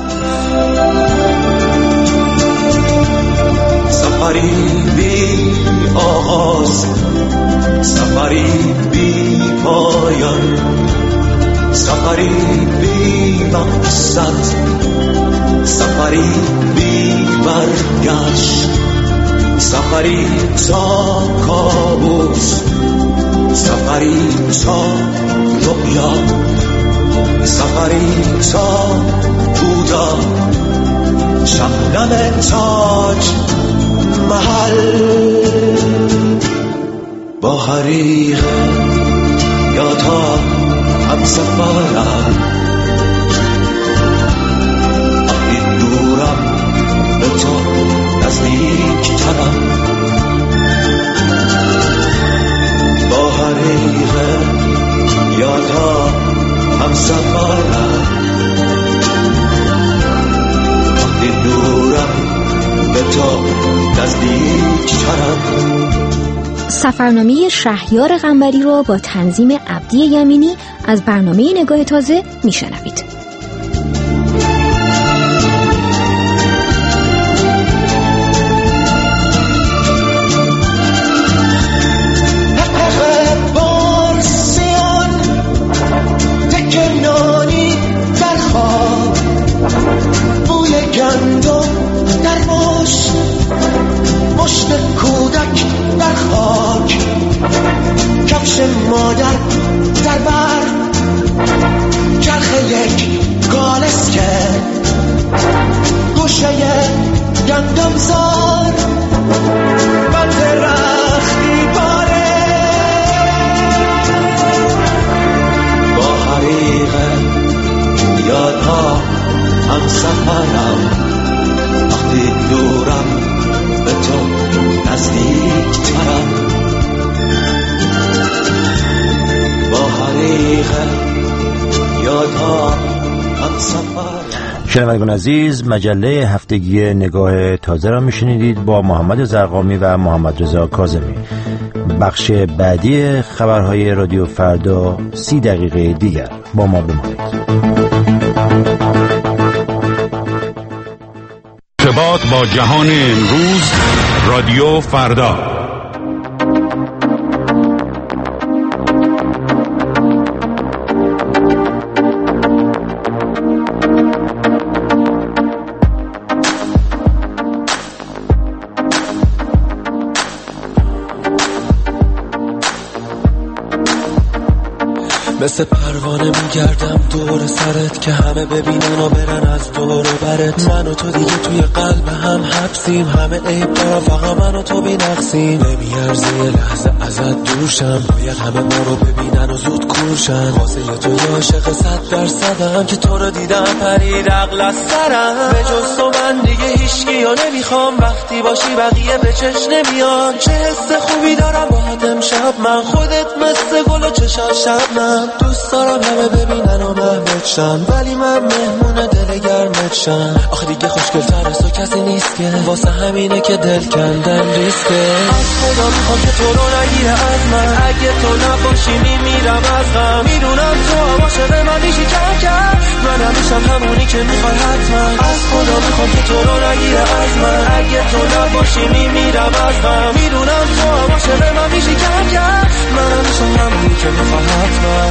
سفری بی آغاز، سفری بی پایان، سفری بی مقصد، سفری بی برگشت، سفری تا کابوس، سفری تا رؤیا، سفری تا بودا، شبنم تاج محل، با حریق یا تا هم سفرم، وقتی دورم سفرنامه شهریار قنبری رو با تنظیم عبدی یمینی از برنامه نگاه تازه میشنوید. مشت کودک در خاک، کفش مادر در بر، چرخ یک گالسکه، گوشه گندم زار و درختی باره. با حریق یادها هم سفرم، وقتی دورم به تو نزدیک ترم. با حریق یادها هم سفرم. شنوندگان عزیز، مجله هفتگی نگاه تازه را میشنیدید با محمد زرقامی و محمد رضا کاظمی. بخش بعدی خبرهای رادیو فردا سی دقیقه دیگر با ما بمانید. ارتباط با جهان امروز، رادیو فردا. مثل پروانه میگردم دور سرت که همه ببینن و برن از دور برت. من و تو دیگه توی قلب هم حبسیم، همه عیب دارم فقط من و تو بی‌نقصیم. نمیارزه یه لحظه ازت دورشم، باید همه ما رو ببینن و زود کورشن. واسه تو یه عاشق صد درصدم که تو رو دیدم پرید عقل از سرم. به جز تو من دیگه هیچکی رو نمیخوام، وقتی باشی بقیه به چش نمیان. چه حس خوبی دارم باهات امشب من، خودت مثل گل و چشات شبنم. دوست دارم همه ببینن و محبت شن، ولی من مهمون دل گرمت شن. آخه دیگه خوشگل‌تر از تو کسی نیست که، واسه همینه که دل کندن ریسکه. از خدا میخوام که تو رو نگیره از من، اگه تو نباشی میمیرم از غم. میدونم تو هم عاشق من میشی کم کم، من همیشم همونی که میخوای حتما. از خدا میخوام که تو رو نگیره از من، اگه تو نباشی میمیرم از غم. میدونم تو هم عاشق من میشی کم کم، من همیشم همونی که میخوای حتما.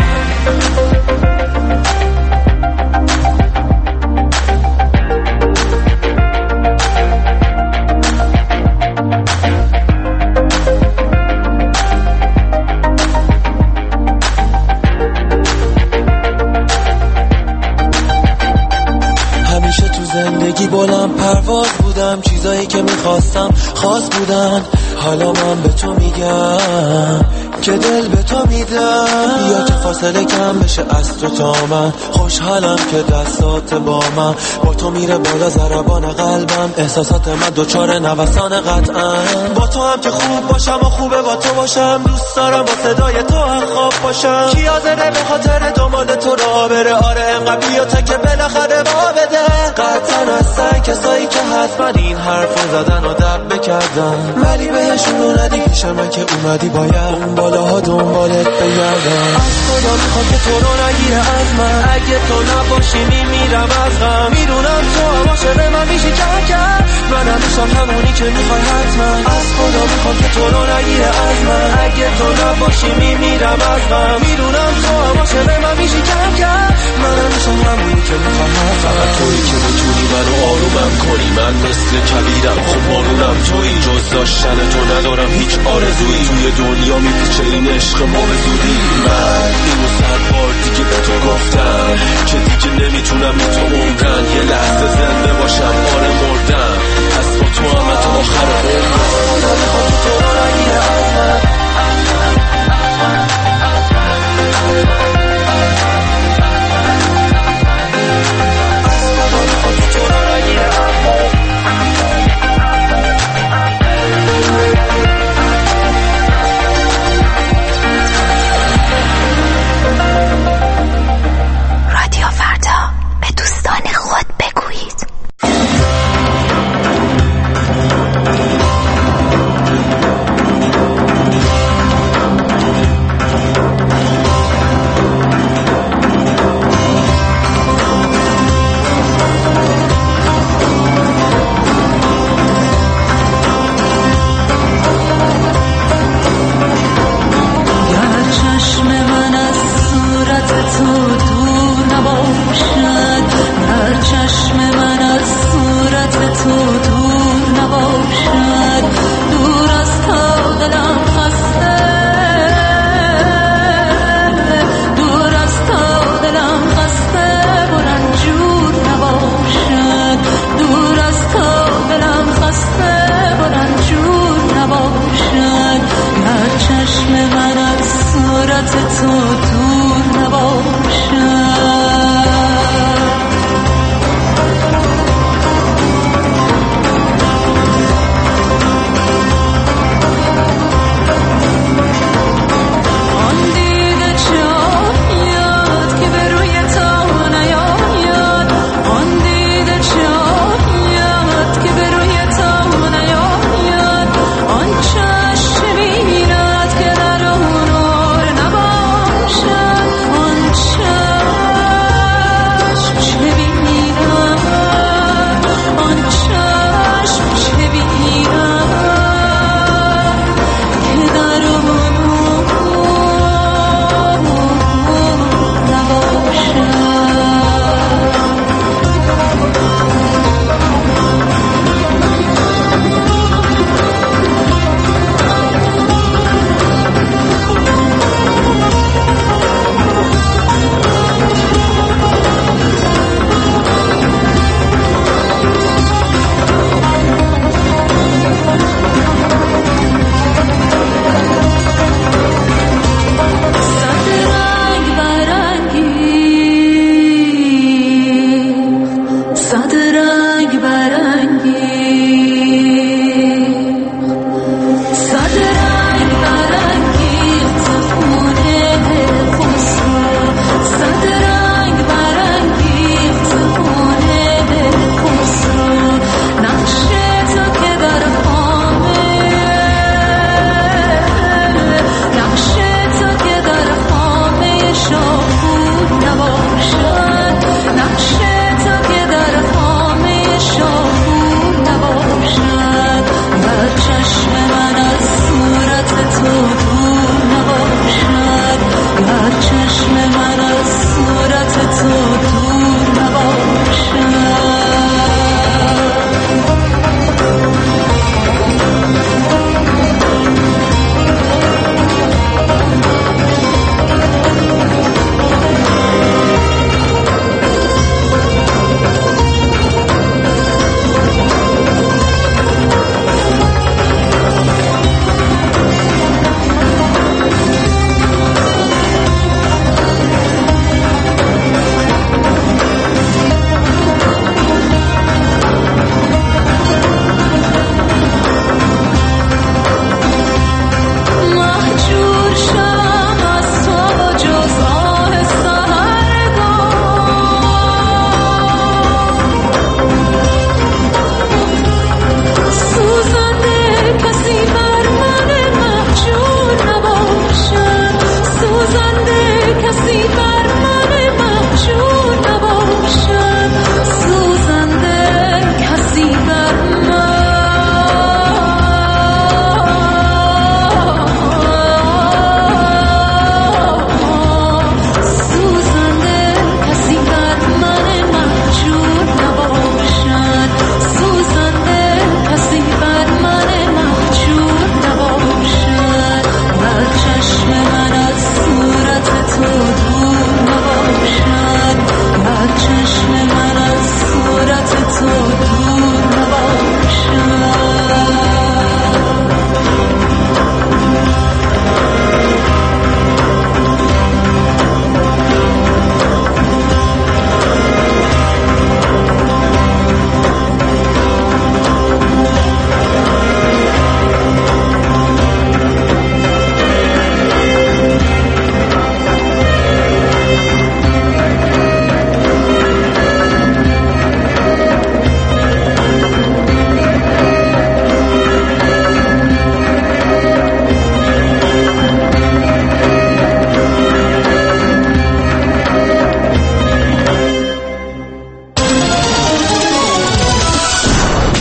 همیشه تو زندگی بلند پرواز بودم، چیزایی که میخواستم خاص بودن. حالا من به تو میگم که دل به تو میدم، بیا که فاصله کم بشه از تو تا من. خوشحالم که دستات با من، با تو میره بالا ضربان قلبم. احساسات من دوچار نوسان قطعا، با تو هم که خوب باشم و خوبه با تو باشم. دوست دارم با صدای تو هم خواب باشم. کی حاضره به خاطر دنبال تو را بره؟ آره انقدر بیا تا که بالاخره با بده. قطعا هستن کسایی که حتما این حرفو زدن و دب بکردن، ولی بهشون ندی پیش من که اومدی باید اون بالاها دنبالت بگردم. از خدا میخوام که تو رو نگیره از من، اگه تو نباشی میمیرم از غم. میدونم تو هم عاشق من میشی کم کم، من همیشم همونی که میخوای حتما. از خدا میخوام که تو رو نگیره از من، اگه تو نباشی میمیرم از غم. میدونم تو هم عاشق من میشی کم کم، من همیشم همونی که میخوای حتما. فقط تویی که میتونی منو آرومم کنی، من مثل کبیرم خب بارونم تویی. جز داشتن تو ندارم هیچ آرزویی، توی دنیا میپیچه این عشق ما به زودی. من اینو صد بار دیگه به تو گفتم که دیگه نمیتونم بی تو عمرن. یه لحظه زنده باشم آره مردم، پس با تو هم تا آخر عمرم. خدا میخوام که تو رو نگیره از من.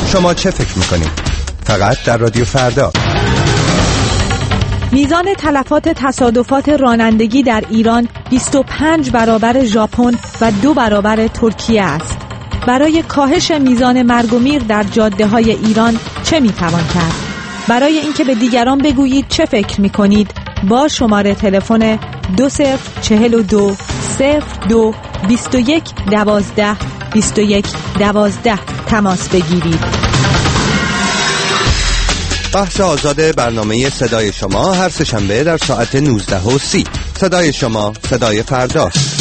شما چه فکر میکنید؟ فقط در رادیو فردا. میزان تلفات تصادفات رانندگی در ایران بیست و پنج برابر ژاپن و دو برابر ترکیه است. برای کاهش میزان مرگ و میر در جاده‌های ایران چه میتوان کرد؟ برای اینکه به دیگران بگویید چه فکر میکنید، با شماره تلفن دو صفر چهل و دو صفر دو بیست و یک دوازده بیست و یک دوازده تماس بگیرید. بخش آزاد برنامه صدای شما هر سه‌شنبه در ساعت نوزده و سی. صدای شما، صدای فرداست.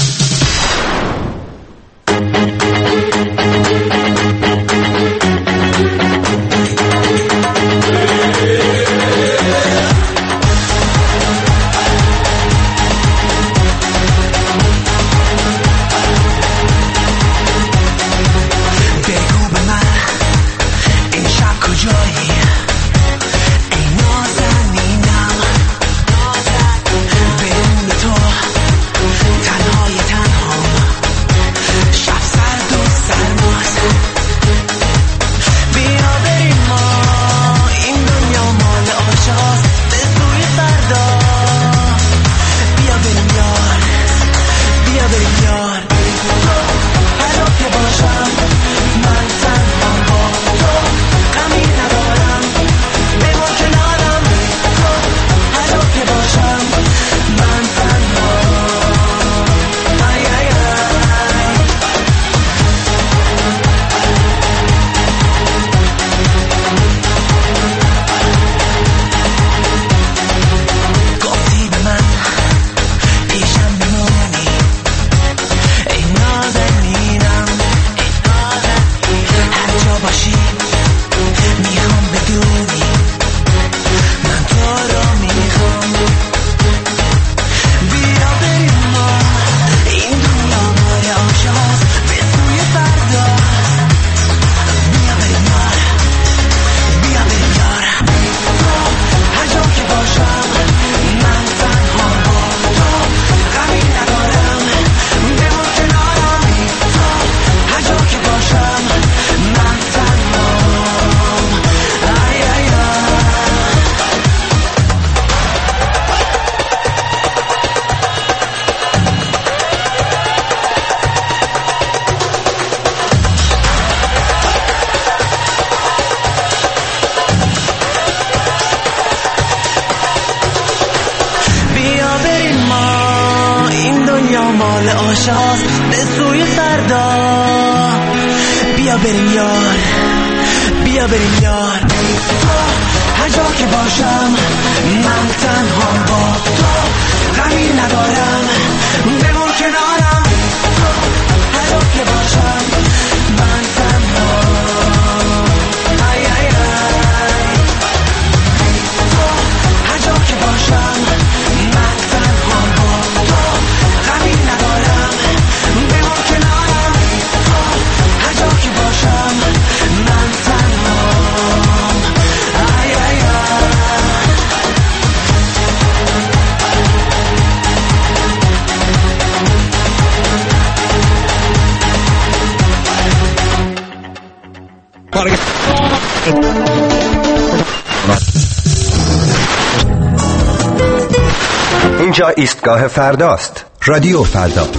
اینجا ایستگاه فرداست. رادیو فردا.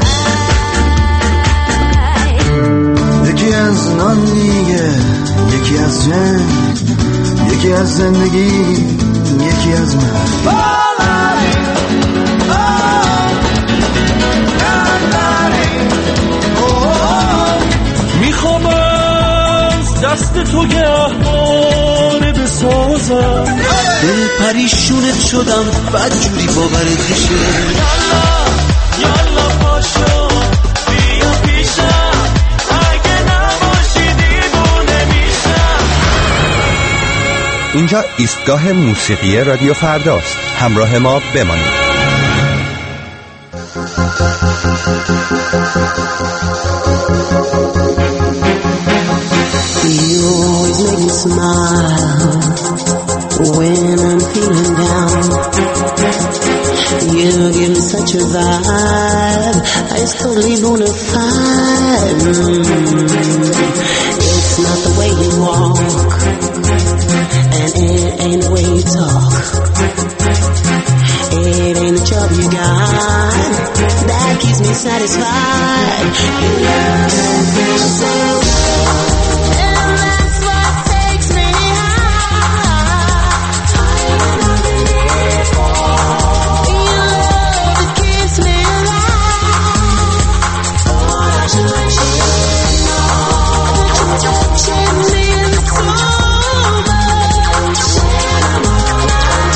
یکی از نان دیگه، یکی از جنگ، یکی از زندگی، یکی از من. میخوام از دست تو گهواره بسازم، دل پریشونت شدم بدجوری باورت میشه. یالا یالا پاشو بیا پیشم، اگه نباشی دیوونه میشم. اینجا ایستگاه موسیقی رادیو فرداست. همراه ما بمانید. You always make me smile when I'm feeling down. You give me such a vibe, I totally bona fide. Mm. It's not the way you walk, and it ain't the way you talk. It ain't the job you got that keeps me satisfied. Your love has been so good, and that's what takes me high. Higher than I've been before. Your love that keeps me alive. Oh, I should let you know that you're touching me so much, and I'm all night.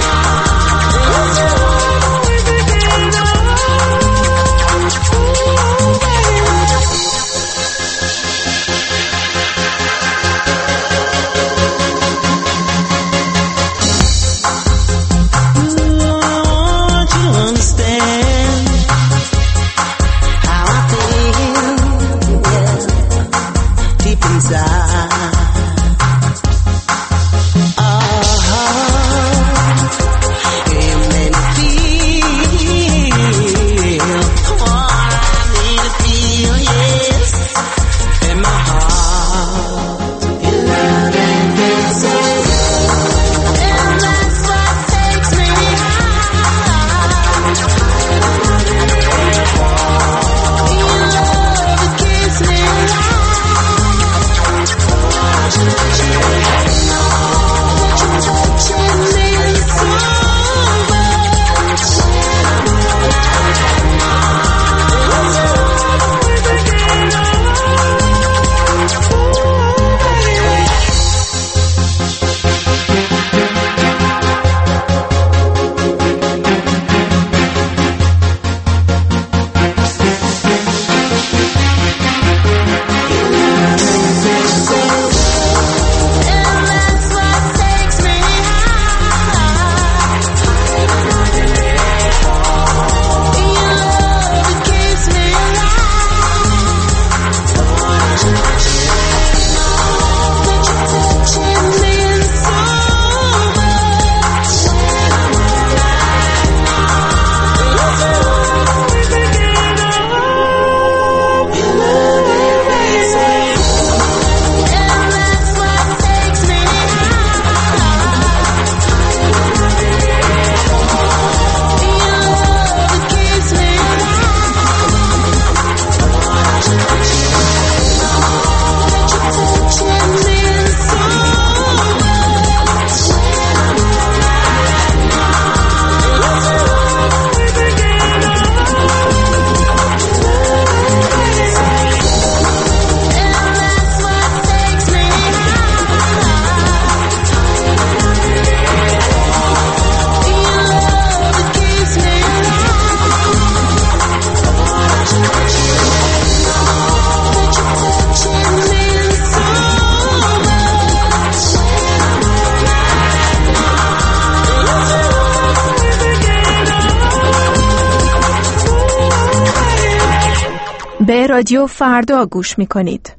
به رادیو فردا گوش می‌کنید.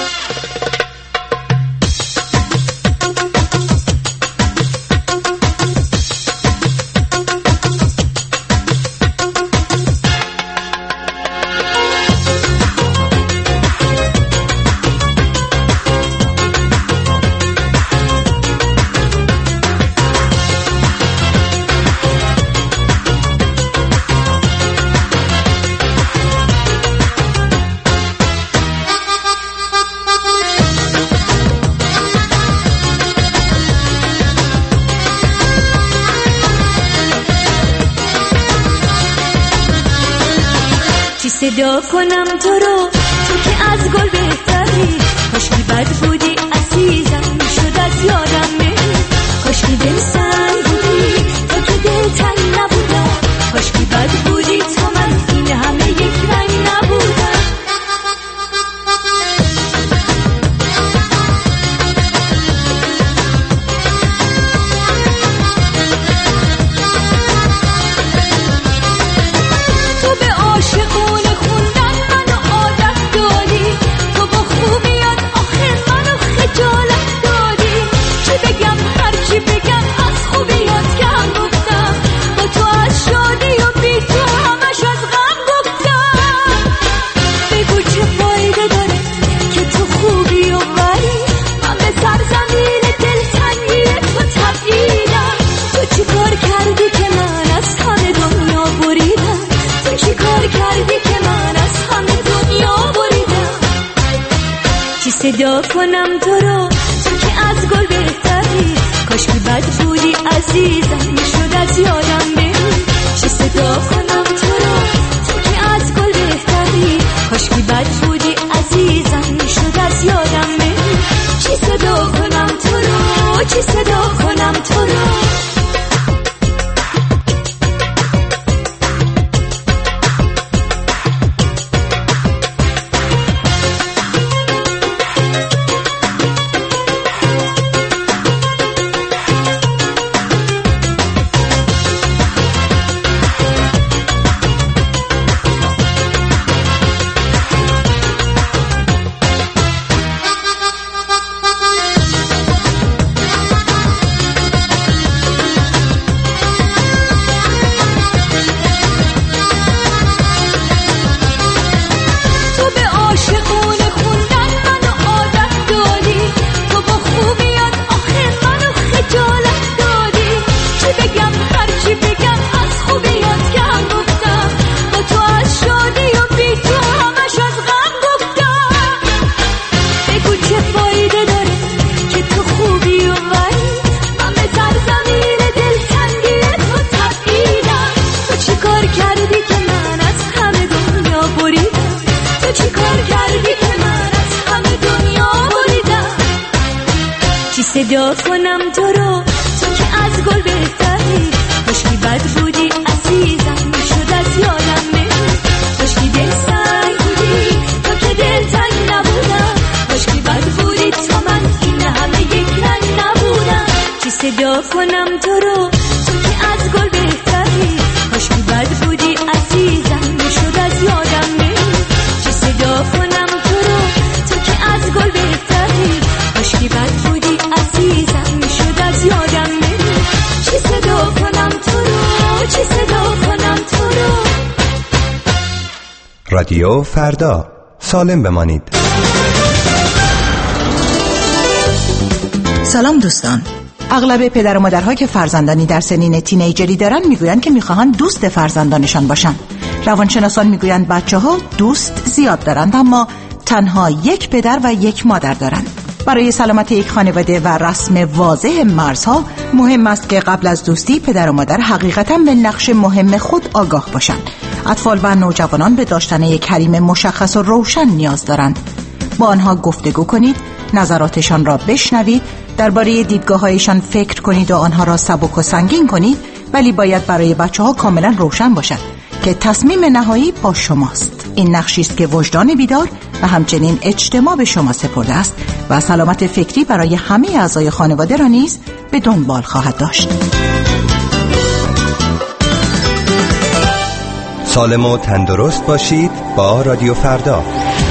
صدا کنم تو رو، تو که از گل بهتری، کاشکی بد بودی عزیزم شد از یادم بری، کاشکی دل سنگ بودی تو که دل تنگ نبودم، کاشکی بد بودی تا من این همه یک رنگ نبودم. تو به عاشقونه خوندن منو عادت داری، تو با خوبیات آخر منو صدا کنم تو رو، تو که از گل بهتری، کاش که بد بودی عزیزم میشد از یادم بری. چی صدا کنم تو رو، تو که از گل بهتری، کاش که بد بودی عزیزم میشد از یادم بری. چی صدا کنم تو رو، چی صدا کنم تو رو. صدا کنم تو رو، تو که از گل بهتری، کاش که بد بودی عزیزم میشد از یادم بری. کاش که دل سنگ بودی، تو که دل تنگ نبودم، کاش که بد بودی تو من این همه یک رنگ نبودم. چی صدا کنم تو رو، تو که از گل بهتری، کاش که بد بودی عزیزم میشد از یادم بری. چی صدا کنم تو رو، تو که از گل بهتری، کاش که بد بودی عزیزم میشد از یادم بری. چی صدا کنم تو رو، چی صدا کنم تو رو. رادیو فردا، سالم بمانید. سلام دوستان. اغلب پدر و مادرها که فرزندانی در سنین تینیجری دارن میگویند که میخواهند دوست فرزندانشان باشن. روانشناسان میگویند بچه‌ها دوست زیاد دارند اما تنها یک پدر و یک مادر دارند. برای سلامت یک خانواده و رسم واضح مرزها مهم است که قبل از دوستی پدر و مادر حقیقتاً به نقش مهم خود آگاه باشند. اطفال و نوجوانان به داشتن یک حریم مشخص و روشن نیاز دارند. با آنها گفتگو کنید، نظراتشان را بشنوید، درباره دیدگاه‌هایشان فکر کنید و آنها را سبک و سنگین کنید، ولی باید برای بچه‌ها کاملا روشن باشد که تصمیم نهایی با شماست. این نقشی است که وجدان بیدار و همچنین اجتماع به شما سپرده است و سلامت فکری برای همه اعضای خانواده را نیز به دنبال خواهد داشت. سالم و تندرست باشید با رادیو فردا.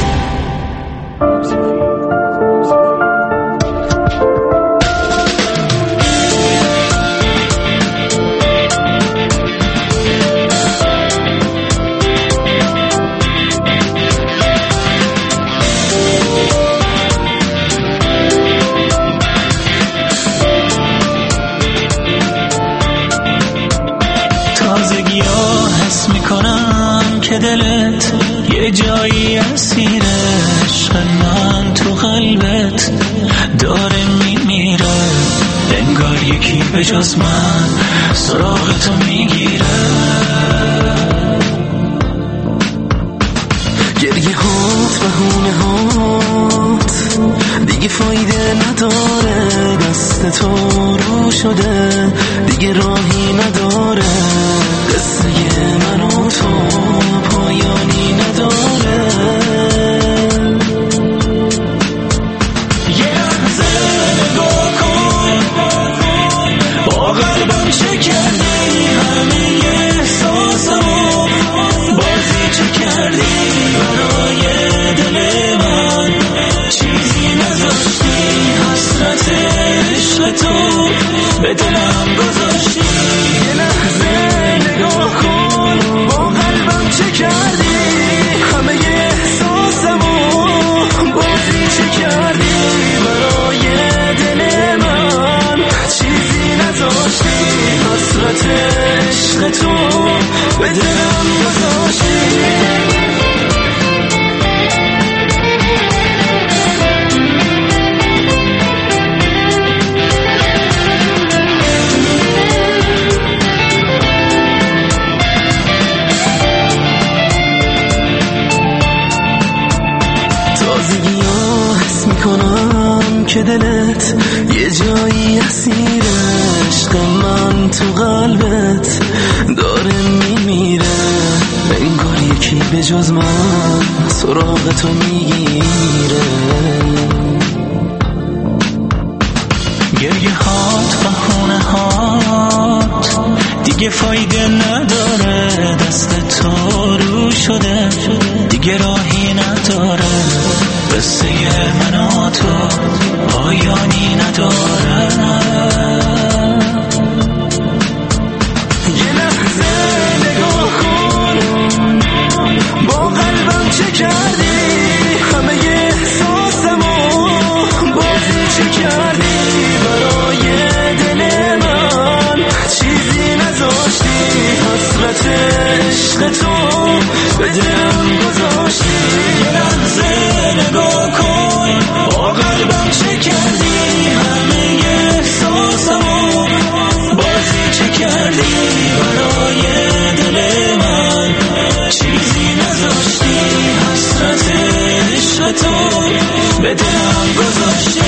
که دلت یه جایی اسیر عشق من تو قلبت داره میمیره، انگار یکی به جز من سراغ تو میگیره. گریه هات بهونه هات دیگه فایده نداره، دست تو رو شده دیگه راهی نداره، قصه من و تو پایانی نداره. یه لحظه نگاه کن با قلبم چه کردی، همه احساسمو بازی چه کردی، برای دل من چیزی نذاشتی، حسرت عشق تو به دلم گذاشتی. یه لحظه نگاه کن با قلبم چه کردی، همه احساسمو بازی چه کردی، برای دل من چیزی نذاشتی، حسرت عشق تو به دلم گذاشتی. که دلت یه جایی اسیر عشق من تو قلبت داره میمیره، انگار یکی به جز من سراغ تو میگیره. گریه هات بهونه هات دیگه فایده نداره، دست تو رو شده دیگه راهی نداره، قصه من و تو پایانی نداره. یه لحظه نگاه کن با قلبم چه کردی، همه احساسمو بازی چه کردی، برای دل من چیزی نذاشتی، حسرت عشق تو به دلم گذاشتی. یه لحظه نگاه کن با قلبم چه کردی، همه احساسمو بازی چه کردی، برای دل من چیزی نذاشتی، حسرت عشق تو به دلم گذاشتی.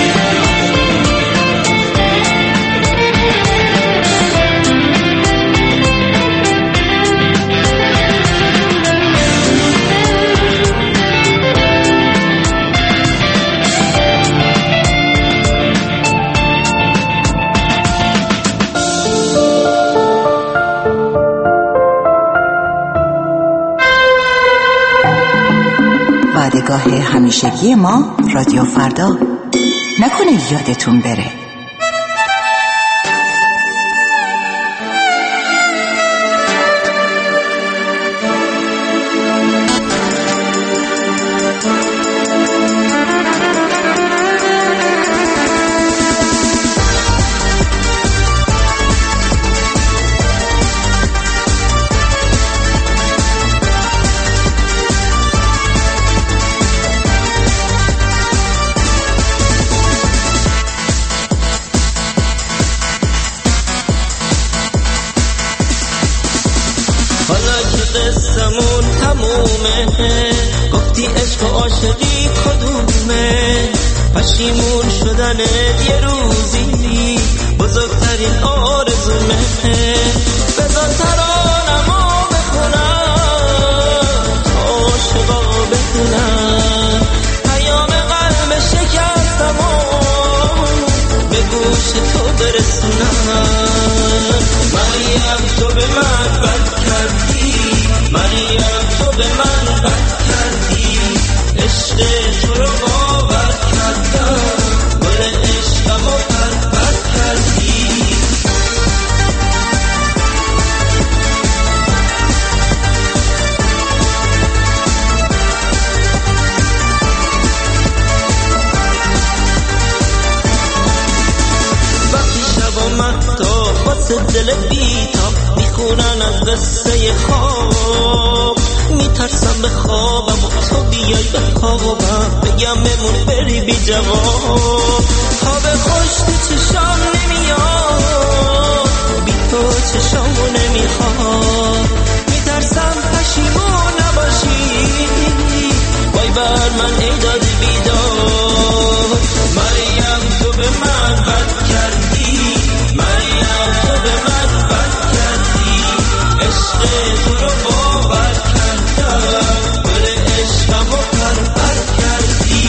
وعدگاه همیشگی ما رادیو فردا، نکنه یادتون بره. قصمون تمومه، گفتی عشق و عاشقی کدومه، پشیمون شدن یه روزی بزرگترین آرزومه. بذار ترانمو بخونم تا عاشقا بخونم، پیام قلب شکستمو به گوش تو برسونم. مریم تو به من بد کردی، مریم تو به من بد کردی، عشق تو رو باور کردم، گل عشقمو پرپر کردی. وقتی شب آمد تا واسه دل بیتاب میخونن از قصه خواب، میترسم به خوابم و تو بیای به خوابم، بگم بمون بری بی جواب. خواب خوش تو چشام نمیاد، بی تو چشامو نمیخواد، میترسم پشیمون نباشی، وای بر من ای داد بیداد. مریم تو به من بد کردی، مریم تو به من بد کردی، عشق تو رو باور کردم، گل عشقمو پرپر کردی.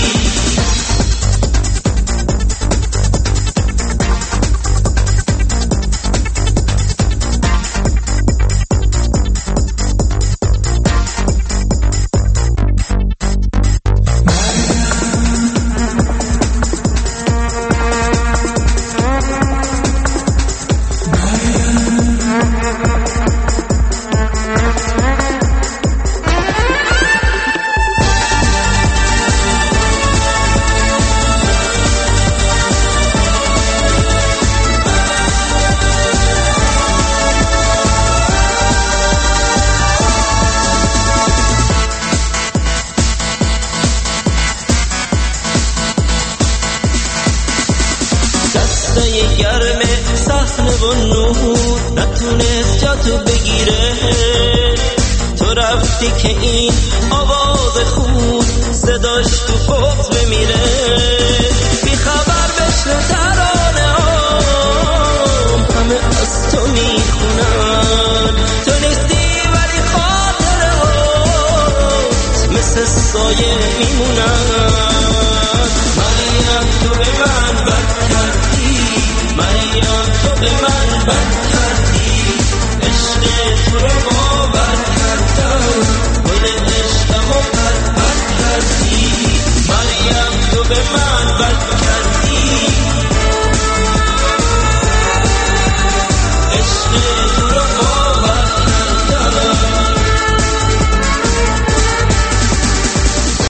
دسته گرم صحنه و نور نتونست جاتو بگیره، تو رفتی که این آواز خون صداش تو پت بمیره.